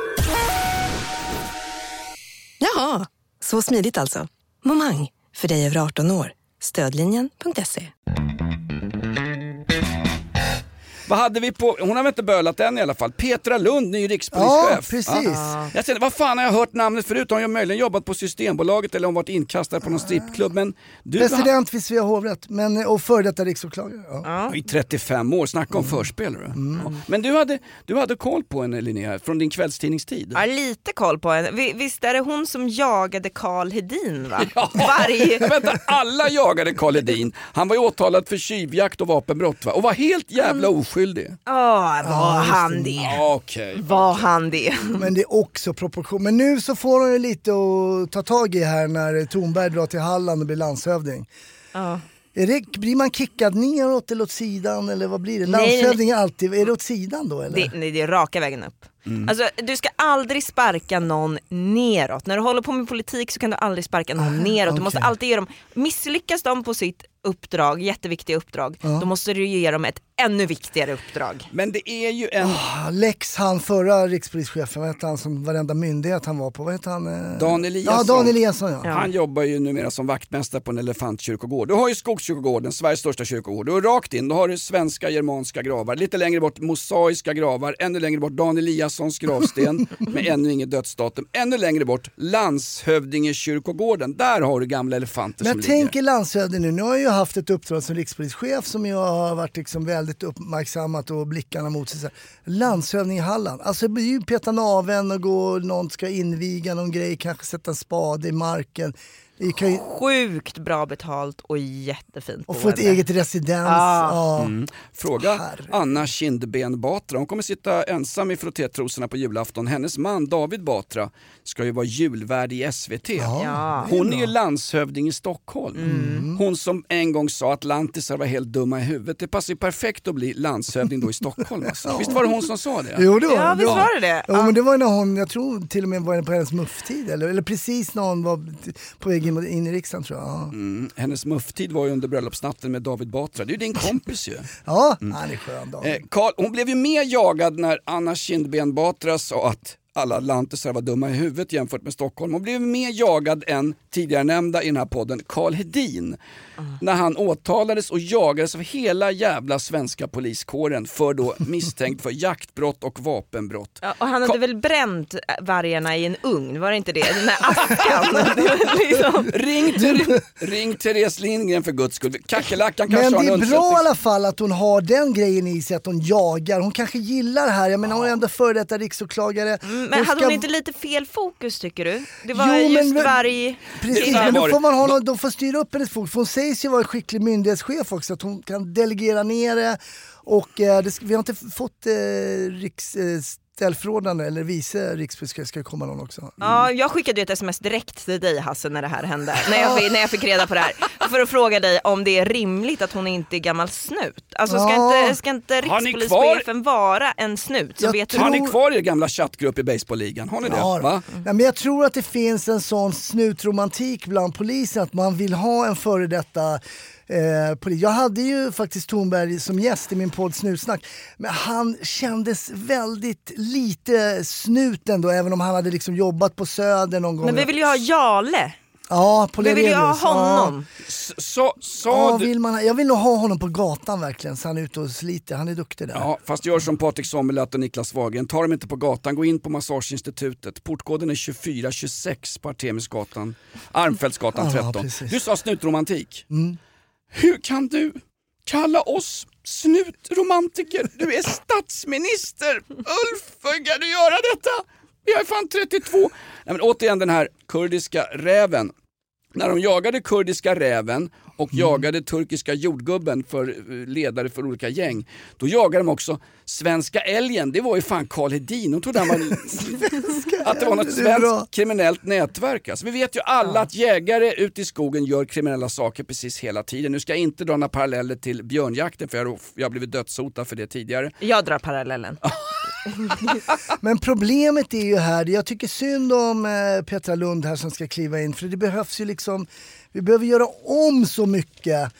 Jaha, så smidigt alltså. Momang, för dig över arton år. Stödlinjen punkt se. Vad hade vi på, hon har väl inte bölat än i alla fall. Petra Lund, ny rikspolischef. Ja, precis. Ja. Jag säger, vad fan har jag hört namnet förut? Hon har ju möjligen jobbat på Systembolaget eller hon varit inkastad på någon strippklubb. Men du President vid Svea hovrätt, men, och före detta riksåklagare. Ja. har i trettiofem år, snacka om förspelare. Mm. Ja. Men du hade, du hade koll på henne, Linnea, från din kvällstidningstid. Ja, lite koll på henne. Vi- Visst är det hon som jagade Carl Hedin, va? Varje... Vänta, alla jagade Carl Hedin. Han var ju åtalad för tjuvjakt och vapenbrott, va? Och var helt jävla oskyldig. Åh, var han det? Ja, okej. Var han det? Men det är också proportion. Men nu så får hon ju lite att ta tag i här när Thornberg drar till Halland och blir landshövding. Ja. Är det, blir man kickad neråt eller åt sidan eller vad blir det? Nej, nej. Landshövding är alltid, är det åt sidan då eller? Det, nej, det är raka vägen upp. Alltså, du ska aldrig sparka någon neråt. När du håller på med politik så kan du aldrig sparka någon neråt. Du okej. måste alltid ge dem, misslyckas de på sitt uppdrag, jätteviktiga uppdrag, då måste du ge dem ett ännu viktigare uppdrag. Men det är ju en... Ah, Lex, han förra rikspolischefen, vad hette han som varenda myndighet han var på? Vad hette han? eh? Dan Eliasson. Ja, Dan Eliasson ja. Ja. Han jobbar ju numera som vaktmästare på en elefantkyrkogård. Du har ju Skogskyrkogården, Sveriges största kyrkogård. Du har rakt in, då har du svenska germanska gravar. Lite längre bort mosaiska gravar. Ännu längre bort Dan Eliassons gravsten med ännu inget dödsdatum. Ännu längre bort Landshövdingekyrkogården. Där har du gamla elefanter Men som jag ligger. tänker landshövding nu, nu har jag ju haft ett uppdrag som rikspolischef som jag har varit liksom väldigt uppmärksammat och blickarna mot sig. Så här, landshövding i Halland, alltså det blir ju peta naven och gå, någon ska inviga någon grej, kanske sätta en spade i marken. Det kan ju, Sjukt bra betalt och jättefint och få ett boende. eget residens. Ah. Ja. Mm. Fråga Herre. Anna Kindben Batra. Hon kommer sitta ensam i frottétrosorna på julafton. Hennes man David Batra ska ju vara julvärd i S V T. Ja. Hon är ju landshövding i Stockholm. Hon som en gång sa att lantisar var helt dumma i huvudet. Det passar ju perfekt att bli landshövding då i Stockholm. Alltså. Visst var det hon som sa det? Jo, det var, Ja, det visst var det det? Ja, men det var när hon, jag tror till och med var det på hennes mufftid eller, eller precis när hon var på väg in, in i riksdagen tror jag. Ja, Mm. Hennes mufftid var ju under bröllopsnatten med David Batra. Det är ju din kompis ju. ja han är skön David. Eh, Carl, hon blev ju mer jagad när Anna Kindben Batra sa att alla lantisar var dumma i huvudet jämfört med Stockholm. Hon blev mer jagad än tidigare nämnda i den här podden, Carl Hedin. Mm. När han åtalades och jagades av hela jävla svenska poliskåren för då misstänkt för jaktbrott och vapenbrott. Ja, och han hade Ka- väl bränt vargarna i en ugn, var det inte det? Den här askan. Det var liksom... Ring, till, ring Therese Lindgren för guds skull. Kackerlackan kanske Men har det en är bra i undsättnings- alla fall att hon har den grejen i sig, att hon jagar. Hon kanske gillar det här, jag menar hon är ändå före detta riksåklagare. Men hade hon inte lite fel fokus tycker du? Det var Jo, men- just varg... Precis, Det men då var- får man ha någon, de får styra upp hennes fokus. För hon sägs ju vara en skicklig myndighetschef också, att hon kan delegera ner det. Och eh, det, vi har inte fått eh, riks... Eh, ställförordnande eller vice rikspolischef ska komma någon också. Ja, jag skickade ju ett sms direkt till dig Hasse när det här hände. När jag, fick- när jag fick reda på det här. För att fråga dig om det är rimligt att hon inte är gammal snut. Alltså ska Ja. inte, ska inte Har ni rikspolischefen vara en snut? Så Jag vet du. Har tror- ni kvar er gamla chattgrupp i baseballligan? Har ni det? Ja, Va? Nej, men jag tror att det finns en sån snutromantik bland polisen att man vill ha en före detta eh, polis. Jag hade ju faktiskt Thornberg som gäst i min podd Snutsnack, men han kändes väldigt lite snut ändå, även om han hade liksom jobbat på Söder någon gång. Men vi vill ju ha Jale. Ja, Vi vill ju ha honom. Så, sa Ja, du... vill man, jag vill nog ha honom på gatan verkligen, så han är ute och sliter. Han är duktig där. Ja, fast gör som Patrik Sommerlath och Niklas Wahlgren. Ta dem inte på gatan, gå in på Massageinstitutet. Portkoden är tjugofyra tjugosex på Artemisgatan, Armfältsgatan Ja, tretton. precis. Du sa snutromantik. Mm. Hur kan du kalla oss snutromantiker? Du är statsminister! Ulf, hur kan du göra detta? Jag är fan trettiotvå. Nej, men återigen den här kurdiska räven. När de jagade kurdiska räven och Mm. jagade turkiska jordgubben för ledare för olika gäng, då jagade de också svenska älgen. Det var ju fan Karl Hedin. De trodde han var, att det var något Det är bra. svenskt kriminellt nätverk. Alltså, vi vet ju alla att jägare ute i skogen gör kriminella saker precis hela tiden. Nu ska jag inte dra några paralleller till björnjakten, för jag har, jag har blivit dödshotad för det tidigare. Jag drar parallellen. Men problemet är ju här, jag tycker synd om eh, Petra Lund här som ska kliva in, för det behövs ju liksom, vi behöver göra om så mycket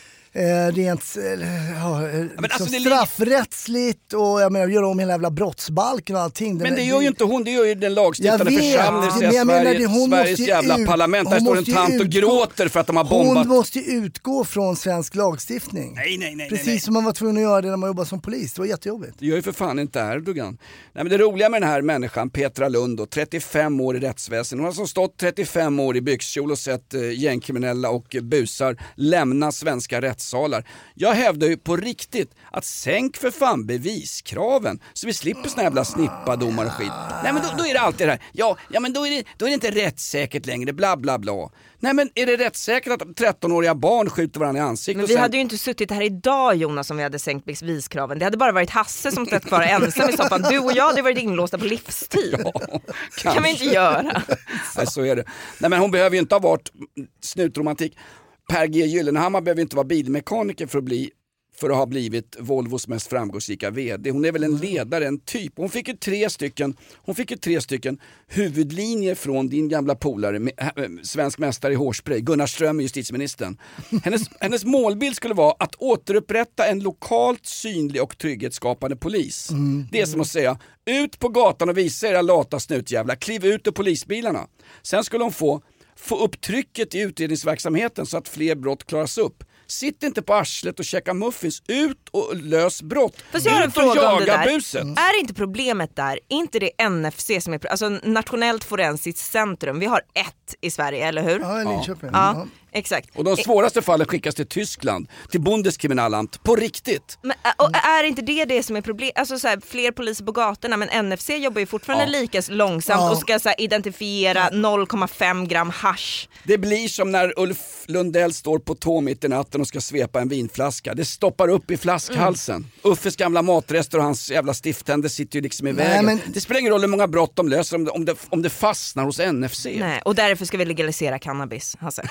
eh, rent eh, ja, eh, liksom alltså det straffrättsligt och jag menar göra om hela jävla brottsbalken och allting. Men det gör ju inte hon, det gör ju den lagstiftande Jag vet, församlingen, men jag menar Sverige, det, hon Sveriges måste ju jävla ut- parlament. Där hon står en måste ju tant och utgå- gråter för att de har bombat. Hon måste ju utgå från svensk lagstiftning. Nej, nej, nej. Precis nej, nej. som man var tvungen att göra det när man jobbade som polis. Det var jättejobbigt. Det gör ju för fan inte Erdogan. Nej, men det roliga med den här människan, Petra Lund, då, trettiofem år i rättsväsendet. Hon har alltså stått trettiofem år i byxkjol och sett eh, gängkriminella och busar lämna svenska rättssalar. Jag hävdar ju på riktigt att sänk för fan beviskraven så vi slipper såna jävla snippadomar och skit. Nej, men då, då är det alltid det här. Ja, ja men då är det, då är det inte rättssäkert längre, bla bla bla. Nej, men är det rättssäkert att trettonåriga barn skjuter varandra i ansiktet? Men vi hade ju inte suttit här idag, Jonas, om vi hade sänkt beviskraven. Det hade bara varit Hasse som stött kvar ensam i soffan. Du och jag hade varit inlåsta på livstid. Ja, det kan vi inte göra. Nej, så är det. Nej, men hon behöver ju inte ha varit snutromantik. Per G. Gyllenhammar behöver inte vara bilmekaniker för att bli för att ha blivit Volvos mest framgångsrika vd. Hon är väl en ledare, en typ. Hon fick ju tre stycken, hon fick ju tre stycken huvudlinjer från din gamla polare, äh, svensk mästare i hårspray, Gunnar Ström, justitieministern. Hennes, hennes målbild skulle vara att återupprätta en lokalt synlig och trygghetsskapande polis. Mm. Det är som att säga, ut på gatan och visa era lata snutjävlar, kliv ut ur polisbilarna. Sen skulle hon få få upp trycket i utredningsverksamheten så att fler brott klaras upp. Sitt inte på arslet och checka muffins. Ut och lös brott. Fast jag har en ut och fråga om det jaga där. buset. Mm. Är inte problemet där, inte det N F C som är, alltså Nationellt forensiskt centrum. Vi har ett i Sverige, eller hur? Ja, i Linköping. Ja, Ja. exakt. Och de svåraste fallen skickas till Tyskland, till Bundeskriminalamt, på riktigt. Men, och är inte det det som är problem? Alltså så här, fler poliser på gatorna, men N F C jobbar ju fortfarande Ja. lika långsamt Ja. och ska så här, identifiera noll komma fem gram hasch. Det blir som när Ulf Lundell står på tå mitt i natten och ska svepa en vinflaska. Det stoppar upp i flaskhalsen. Mm. Uffes gamla matrester och hans jävla stiftänder sitter ju liksom i Nej, vägen. men- Det spelar ingen roll hur många brott de löser om det, om det, om det fastnar hos N F C. Nej, och därför ska vi legalisera cannabis, Hasse.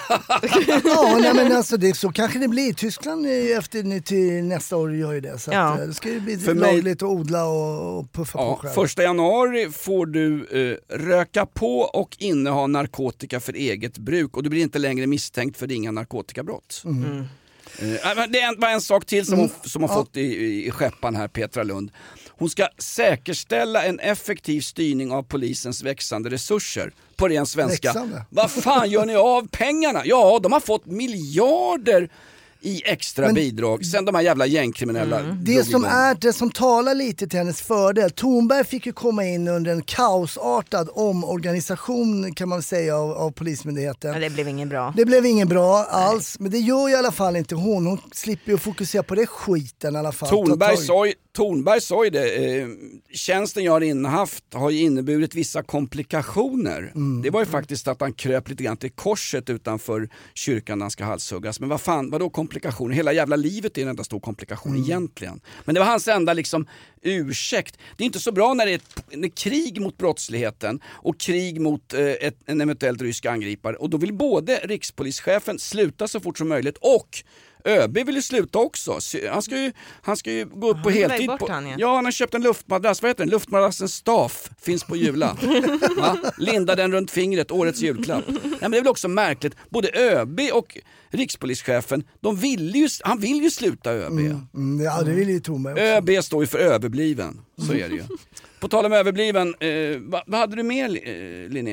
Ja, nej, men alltså det, så kanske det blir. Tyskland är efter till nästa år gör ju det. Så Ja. att, eh, det ska ju bli För mig- lagligt att odla och, och puffa på Ja, själv. första januari får du eh, röka på och inneha narkotika för eget bruk och du blir inte längre misstänkt för inga narkotikabrott. Mm. Eh, men det är en- var en sak till som hon, som hon Ja. fått i, i skeppan här, Petra Lund. Hon ska säkerställa en effektiv styrning av polisens växande resurser. På ren svenska. Växande. Vad fan gör ni av pengarna? Ja, de har fått miljarder i extra Men- bidrag sen de här jävla gängkriminella drog Det som, igång. är, det som talar lite till hennes fördel, Thornberg fick ju komma in under en kaosartad omorganisation kan man säga av, av Polismyndigheten. Men det blev ingen bra. Det blev ingen bra alls, men det gör ju i alla fall inte hon. Hon slipper ju fokusera på det skiten i alla fall. Thornberg Ta tag- sa, ju- Thornberg sa ju det, eh, tjänsten jag har innehaft har ju inneburit vissa komplikationer. Mm. Det var ju faktiskt att han kröp lite grann till korset utanför kyrkan när han ska halshuggas. Men vad fan, vadå komplikationer? Hela jävla livet är en enda stor komplikation Mm. egentligen. Men det var hans enda liksom ursäkt. Det är inte så bra när det är ett, när krig mot brottsligheten och krig mot eh, ett, en eventuellt rysk angripare. Och då vill både rikspolischefen sluta så fort som möjligt och ÖB vill ju sluta också. Han ska ju, han ska ju gå upp på Han är på väg heltid. bort, På, han, ja. ja, han har köpt en luftmadrass. Vad heter den? Luftmadrassen Staff finns på Jula. Va? Linda den runt fingret, årets julklapp. Ja, men det är väl också märkligt. Både ÖB och rikspolischefen, de vill ju, han vill ju sluta ÖB. Mm, mm, ja, det vill ju Thornberg också. ÖB står ju för överbliven. Så är det ju. På tal om överbliven, eh, vad, vad hade du med eh, Linnea?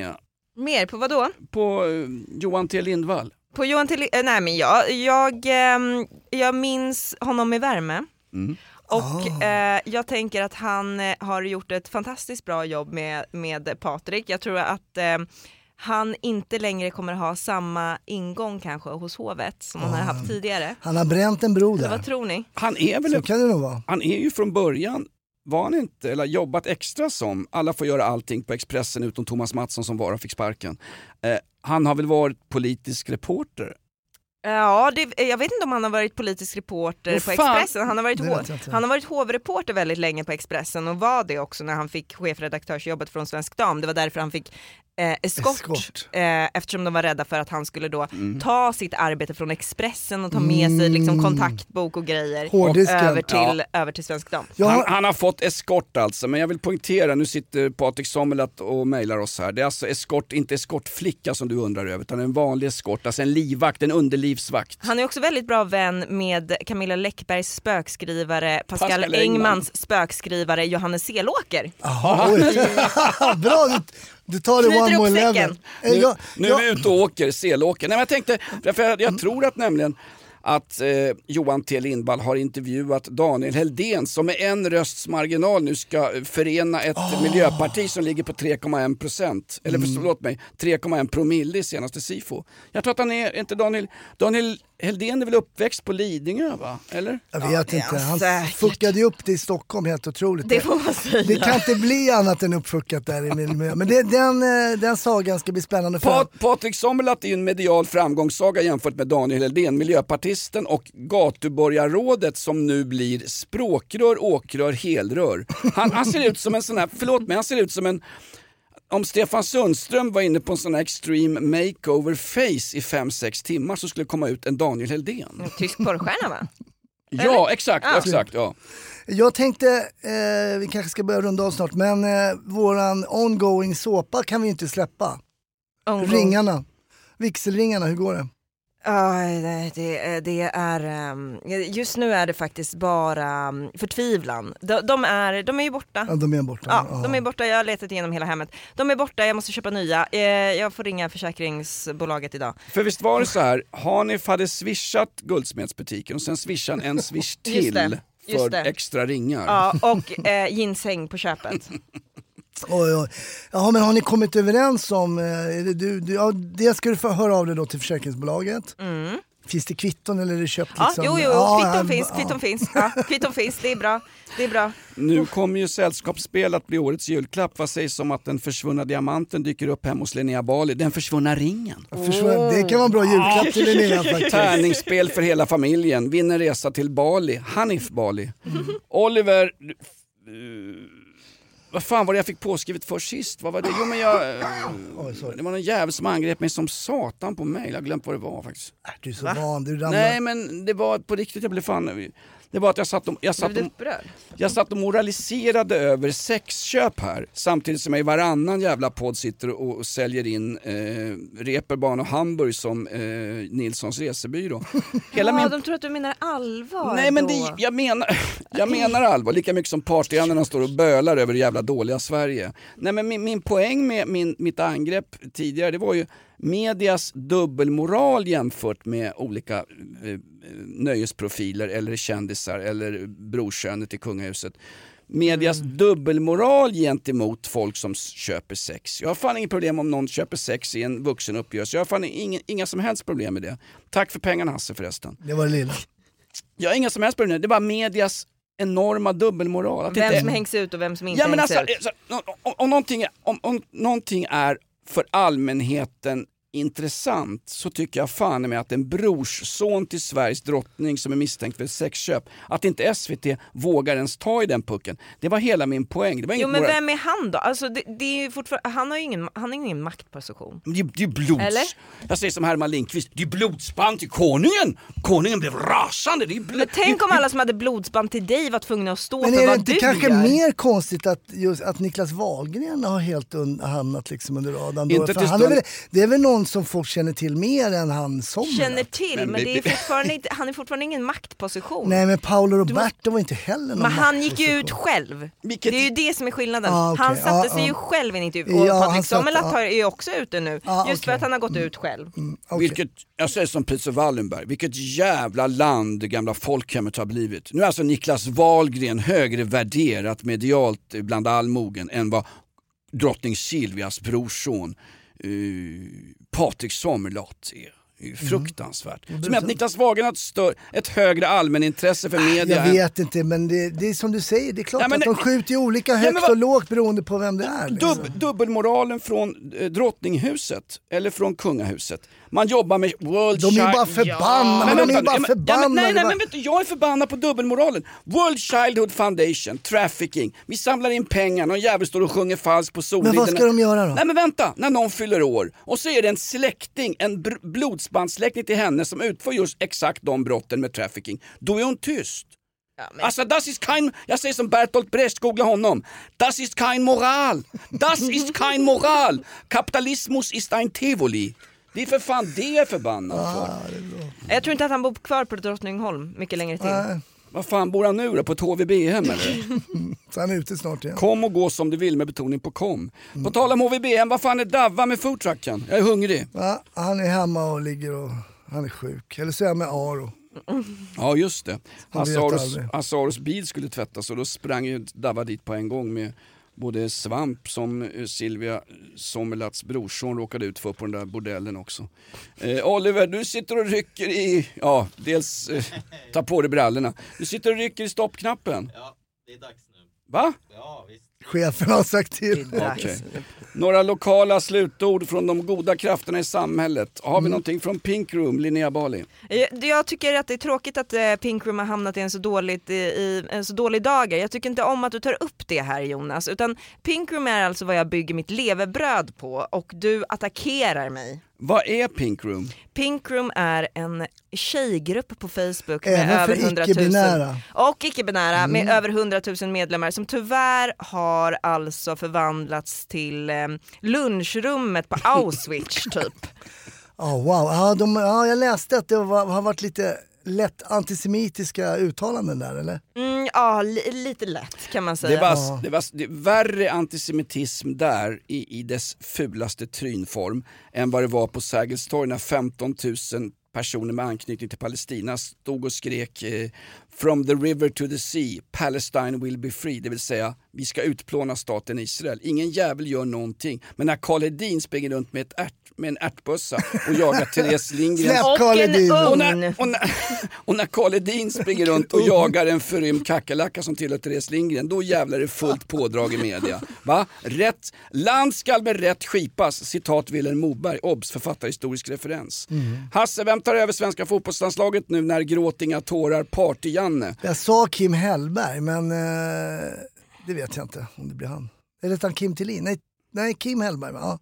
Mer på vad då? På uh, Johan T. Lindvall. På Johan T. Lindvall? Nej men jag, jag, ähm, jag minns honom i värme. Mm. Och Oh. eh, jag tänker att han eh, har gjort ett fantastiskt bra jobb med, med Patrik. Jag tror att eh, han inte längre kommer ha samma ingång kanske hos hovet som han Oh. har haft tidigare. Han har bränt en bro Så där. vad tror ni? Han är väl... Så kan det nog vara. Han är ju från början, var han inte, eller jobbat extra som, alla får göra allting på Expressen utom Thomas Mattsson som bara fick sparken. Eh, han har väl varit politisk reporter? Ja, det, jag vet inte om han har varit politisk reporter Vad på fan? Expressen. Han har varit, Det hov, vet jag inte. han har varit hovreporter väldigt länge på Expressen och var det också när han fick chefredaktörsjobbet från Svensk Dam. Det var därför han fick eh, eskort, Eskort. Eh, eftersom de var rädda för att han skulle då Mm. ta sitt arbete från Expressen och ta med sig liksom, kontaktbok och grejer Hårddisken. över till, över till Svensk Dam. Jag Han, har, han har fått eskort alltså, men jag vill poängtera, nu sitter Patrik Sommerlath och mejlar oss här. Det är alltså eskort, inte eskortflicka som du undrar över, utan en vanlig eskort, alltså en livvakt, en underlivsvakt. Han är också väldigt bra vän med Camilla Läckbergs spökskrivare, Pascal, Pascal Engman. Engmans spökskrivare Johannes Selåker. aha, oj. Bra, du, du tar det Knyter one upp more säcken. level. Eh, Nu, jag- nu jag- är vi ute och åker, selåker. Nej, men jag tänkte, för jag, jag tror att nämligen att eh, Johan T. Lindvall har intervjuat Daniel Heldén som med en rösts marginal nu ska förena ett Ah. miljöparti som ligger på tre komma en procent. Eller Mm. förlåt mig, tre komma en promille i senaste SIFO. Jag tror att han är, inte Daniel, Daniel Heldén är väl uppväxt på Lidingö va? Eller? Jag vet det är inte, han han säkert. fuckade ju upp det i Stockholm helt otroligt. Det får man säga. Det kan inte bli annat än uppfuckat där i min miljö. Men det, den, eh, den sagan ska bli spännande för. Pat, Patrik Sommerlath är ju en medial framgångssaga jämfört med Daniel Heldén, miljöpartisten och gatuborgarrådet som nu blir språkrör, åkrör, helrör. Han, han ser ut som en sån här, förlåt mig, han ser ut som en, om Stefan Sundström var inne på en sån här extreme makeover face i fem sex timmar så skulle det komma ut en Daniel Heldén. Tysk porrstjärna va? Ja, exakt, Ja. exakt, ja. Jag tänkte, eh, vi kanske ska börja runda av snart, men eh, våran ongoing såpa kan vi inte släppa. Ringarna, vigselringarna, hur går det? Ja, det, det, det är, um, just nu är det faktiskt bara um, förtvivlan. De, de, är, de är ju borta. Ja, de är borta. Ja, de är borta. Jag har letat igenom hela hemmet. De är borta, jag måste köpa nya. Eh, jag får ringa försäkringsbolaget idag. För visst var det så här, Hanif hade swishat guldsmedsbutiken och sen swishade en swish Just till det, just för det. extra ringar. Ja, och eh, ginseng på köpet. Oj, oj. Jaha, men har ni kommit överens om, eh, är det du, du, ja, det ska du få höra av dig då till försäkringsbolaget. Mm. Finns det kvitton eller är det köpt Ja, liksom? jo, jo, Ja, kvitton ja, finns, ja. kvitton finns. Ja, kvitton finns, det är bra. Det är bra. Nu kommer ju sällskapsspel att bli årets julklapp. Vad sägs om att den försvunna diamanten dyker upp hemma hos Linnea Bali? Den försvunna ringen. Försvann- Det kan vara en bra julklapp till Linnea faktiskt. Tärningsspel för hela familjen. Vinner resa till Bali. Hanif Bali. Oliver... Uh, vad fan var det jag fick påskrivet för sist? Vad var det? Jo, men jag... Uh, Oj, sorry. det var någon jävel som angrep mig som satan på mig. Jag har glömt vad det var faktiskt. Äh, Du är så van, du ramlar. Nej, men det var på riktigt. Jag blev fan... Det var att jag satt och, jag satt Blev du och, upprörd? jag satt och moraliserade över sexköp här. Samtidigt som jag i varannan jävla podd sitter och, och säljer in eh, Reeperbahn och Hamburg som eh, Nilssons resebyrå. Hela Ja, min... de tror att du menar allvar. Nej, men då. det, jag, menar, jag menar allvar. Lika mycket som partyandarna står och bölar över det jävla dåliga Sverige. Nej, men min, min poäng med min, mitt angrepp tidigare, det var ju medias dubbelmoral jämfört med olika eh, nöjesprofiler eller kändisar eller brorkönet i kungahuset. Medias Mm. dubbelmoral gentemot folk som s- köper sex. Jag har fan inget problem om någon köper sex i en vuxen uppgörelse. Jag har fan inga, inga som helst problem med det. Tack för pengarna Hasse förresten. Det var det lilla. Jag har inga som helst problem med det. Det var medias enorma dubbelmoral. Att Vem inte... som hängs ut och vem som inte Ja, men hängs alltså, ut. så, om, om, någonting är, om, om någonting är för allmänheten intressant så tycker jag fan med att en brorsson till Sveriges drottning som är misstänkt för sexköp, att inte S V T vågar ens ta i den pucken. Det var hela min poäng. Det var Jo, inget men moral- vem är han då? Alltså, det, det är ju fortfarande, han har ju ingen, han har ingen maktposition. Det är det är blods... Eller? Jag säger som Herman Lindqvist, det är blodsband till konungen. Konungen blev rasande. Det är bl... Men tänk om alla som hade blodsband till dig var tvungna att stå Men för är det vad inte du kanske gör? mer konstigt att, just, att Niklas Wahlgren har helt un, hamnat liksom under radarn? Då? Inte För till han är stund- väl, det är väl någon någon som folk känner till mer än han som Känner till, men, Men det är fortfarande inte, han är fortfarande ingen maktposition. Nej, men Paolo Roberto var inte heller någon Men han gick ju maktposition. ut själv. Vilket- Det är ju det som är skillnaden. Ah, okej. Han satte Ah, sig ah. ju själv i en intervju. Och Ja, han Patrik satt- Sommerlath ah. är ju också ute nu. Ah, just för okej. att han har gått ut själv. Mm, okej. Vilket, jag säger som Peter Wallenberg, vilket jävla land det gamla folkhemmet har blivit. Nu är alltså Niklas Wahlgren högre värderat medialt bland allmogen än vad drottning Silvias brorson uh, Patrik Sommerlath är. Det är ju fruktansvärt. Mm. Som att Niklas Wahlgren har ett, stör, ett högre allmänintresse för media. Jag vet inte, men det, det är som du säger, det är klart Ja, men att de det- skjuter ju olika Ja, högt men vad- och lågt beroende på vem det är. Liksom. Dub, dubbelmoralen från eh, drottninghuset eller från kungahuset. Man jobbar med World De är ju Child- bara förbannade, Men men de är ju vänta, bara ja, men- ja, men- förbannade. Nej, nej, va? men vet du, jag är förbannad på dubbelmoralen. World Childhood Foundation, trafficking. Vi samlar in pengar, någon jävel står och sjunger falskt på Soliden. Men vad ska de göra då? Nej men vänta, när någon fyller år och så är det en släkting, en br- blodsbandssläkting till henne som utför just exakt de brotten med trafficking. Då är hon tyst. Ja, men- Alltså das ist kein, jag säger som Bertolt Brecht, googla honom. Das ist kein moral. Das ist kein moral. Kapitalismus ist ein Tivoli. Det är för fan det jag är förbannad för. Jag tror inte att han bor kvar på Drottningholm mycket längre till. Nej, Vad fan bor han nu då? På ett H V B-hem eller? så han är ute snart igen. Kom och gå som du vill med betoning på kom. På tal om H V B-hem, vad fan är Davva med foodtrucken? Jag är hungrig. Ja, han är hemma och ligger och han är sjuk. Eller så är han med Aro. Ja just det. Han vet Asaros, aldrig. Asaros bil skulle tvättas och då sprang ju Davva dit på en gång med både svamp som eh, Silvia Sommerlaths brorson råkade ut för på den där bordellen också. Eh, Oliver, du sitter och rycker i, ja dels eh, ta på dig brallorna. Du sitter och rycker i stoppknappen. Ja, det är dags nu. Va? Ja, visst. Chefen har sagt till. Okej. Några lokala slutord från de goda krafterna i samhället. Har vi någonting från Pink Room, Linnea Bali? Jag, jag tycker att det är tråkigt att eh, Pink Room har hamnat i en så, dåligt, i, i en så dålig dager. Jag tycker inte om att du tar upp det här, Jonas. Utan Pink Room är alltså vad jag bygger mitt levebröd på och du attackerar mig. Vad är Pink Room? Pink Room är en tjejgrupp på Facebook med Även för över hundratusen icke-binära. och icke-binära med över hundratusen medlemmar som tyvärr har alltså förvandlats till eh, lunchrummet på Auschwitz typ. Oh, wow, ja, de, ja, jag läste att det var, har varit lite lätt antisemitiska uttalanden där, eller? Mm, ja, li- lite lätt kan man säga. Det var, det var det värre antisemitism där i, i dess fulaste trynform än vad det var på Sergels torg när femton tusen personer med anknytning till Palestina stod och skrek eh, From the river to the sea, Palestine will be free. Det vill säga, vi ska utplåna staten Israel. Ingen jävel gör någonting. Men när Karl Hedin springer runt med, ett ärt, med en ärtbössa och jagar Therese Lindgren. Släpp Och Karl en Hedin. ugn. Och när, och, när, och när Karl Hedin springer runt och jagar en förrymd kackerlacka som tillhör Therese Lindgren, då jävlar är det fullt pådrag i media. Va? Rätt, land skall med rätt skipas, citat Vilhelm Moberg, obs, författarhistorisk referens. Mm. Hasse, vem tar över svenska fotbollslandslaget nu när gråtinga tårar party-Janne? Jag sa Kim Hellberg, men eh, det vet jag inte om det blir han. Eller utan Kim Thelin? Nej, nej, Kim Hellberg, ja.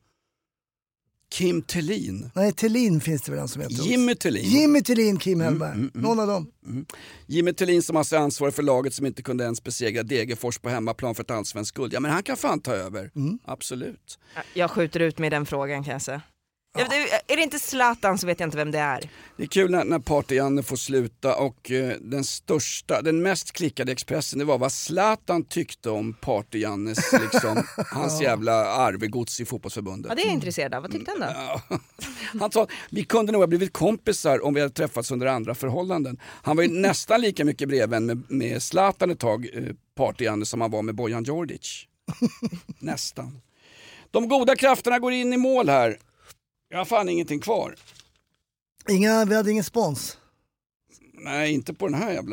Kim Thelin. Nej, Thelin finns det väl en som heter. Jimmy Thelin. Jimmy Thelin, Kim Hellberg. mm, mm. Någon av dem. Mm. Jimmy Thelin som alltså är ansvarig för laget som inte kunde ens besegra Degerfors på hemmaplan för ett allsvenskt guld. Ja men han kan fan ta över. Mm. Absolut. Jag skjuter ut med den frågan kan jag säga. Ja. Är det inte Zlatan så vet jag inte vem det är. Det är kul när, när Party-Janne får sluta och eh, den största, den mest klickade Expressen, det var vad Zlatan tyckte om Party-Jannes, liksom, hans jävla arvegods i fotbollsförbundet. Ja, det är jag intresserad av. Vad tyckte han då? Ja. Han sa vi kunde nog ha blivit kompisar om vi hade träffats under andra förhållanden. Han var ju nästan lika mycket brevvän med, med Zlatan ett tag, eh, Party-Janne, som han var med Bojan Djordjic. Nästan. De goda krafterna går in i mål här. Jag har fan ingenting kvar. Inga, vi hade ingen spons. Nej, inte på den här jävla...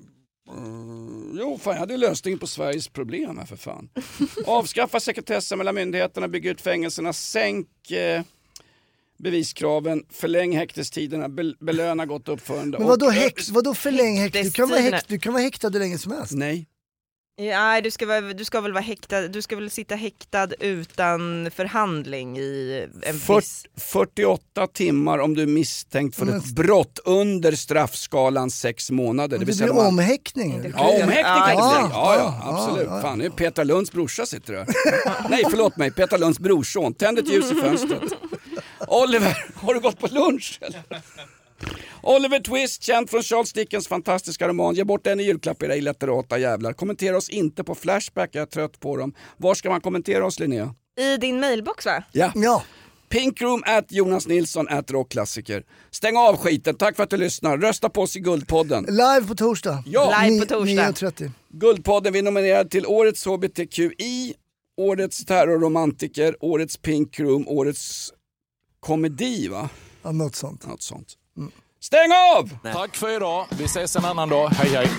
Uh, jo, fan, jag hade lösningen på Sveriges problem här för fan. Avskaffa sekretessen mellan myndigheterna, bygga ut fängelserna, sänk eh, beviskraven, förläng häktestiderna, be- belöna gott uppförande. Men vadå, och- häkt, vadå förläng häkt? Du kan vara Häktestiderna. häkt, du kan vara häktad hur länge som helst. Nej. Ja, du ska, väl, du ska väl vara häktad, du ska väl sitta häktad utan förhandling i en viss... fyrtioåtta timmar om du är misstänkt för Men- ett brott under straffskalan sex månader. Det, vill blir säga man- omhäktning. Det- Ja, omhäktning Ja, kan ja, ja, ja, ja, ja, absolut. ja, ja. Fan, nu är Peter Lunds brorsa sitter där. Nej, förlåt mig, Peter Lunds brorson. Tänd ett ljus i fönstret. Oliver, har du gått på lunch eller? Oliver Twist, känd från Charles Dickens fantastiska roman. Ge bort den i julklapp, era illiterata jävlar. Kommentera oss inte på Flashback, jag är trött på dem. Var ska man kommentera oss, Linnea? I din mailbox, va? Ja. Ja. Pinkroom at Jonas Nilsson at rockklassiker. Stäng av skiten, tack för att du lyssnar. Rösta på oss i Guldpodden. Live på torsdag. Ja. Live på torsdag. nio och trettio. Guldpodden, vi nominerade till årets H B T Q I, årets terrorromantiker, årets Pinkroom, årets komedi, va? Ja, något sånt. Något sånt. Mm. Stäng av! Tack för idag. Vi ses en annan dag. Hej hej.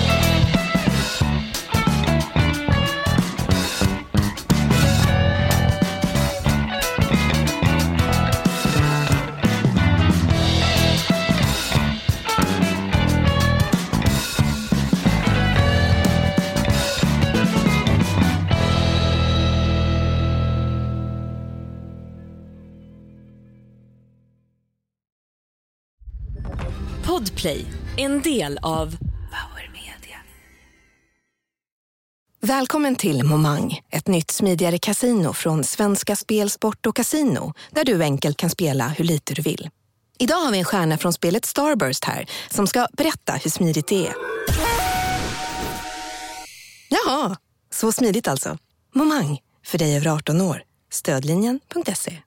Podplay, en del av Power Media. Välkommen till Momang, ett nytt smidigare kasino från Svenska Spel, Sport och Casino, där du enkelt kan spela hur lite du vill. Idag har vi en stjärna från spelet Starburst här som ska berätta hur smidigt det är. Jaha, så smidigt alltså. Momang, för dig över arton år. Stödlinjen punkt se.